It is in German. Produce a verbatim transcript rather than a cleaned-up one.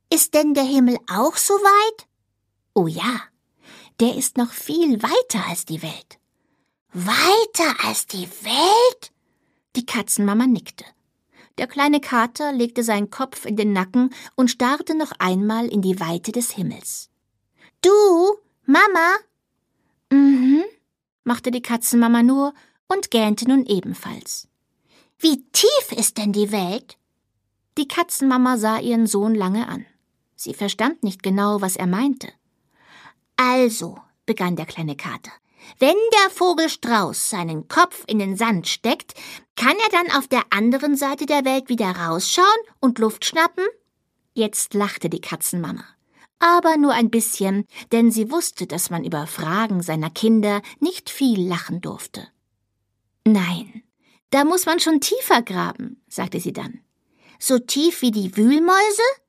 Ist denn der Himmel auch so weit? Oh ja, der ist noch viel weiter als die Welt. Weiter als die Welt? Die Katzenmama nickte. Der kleine Kater legte seinen Kopf in den Nacken und starrte noch einmal in die Weite des Himmels. Du, Mama? Mhm, machte die Katzenmama nur und gähnte nun ebenfalls. Wie tief ist denn die Welt? Die Katzenmama sah ihren Sohn lange an. Sie verstand nicht genau, was er meinte. Also, begann der kleine Kater, wenn der Vogel Strauß seinen Kopf in den Sand steckt, kann er dann auf der anderen Seite der Welt wieder rausschauen und Luft schnappen? Jetzt lachte die Katzenmama. Aber nur ein bisschen, denn sie wusste, dass man über Fragen seiner Kinder nicht viel lachen durfte. Nein, da muss man schon tiefer graben, sagte sie dann. So tief wie die Wühlmäuse?